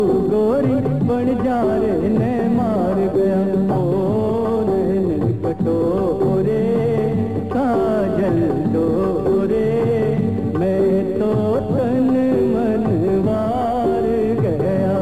गोरी बन जा रे ने मार गया ओ नैन कटोरे काजल डोरे मैं तो तन मन वार गया।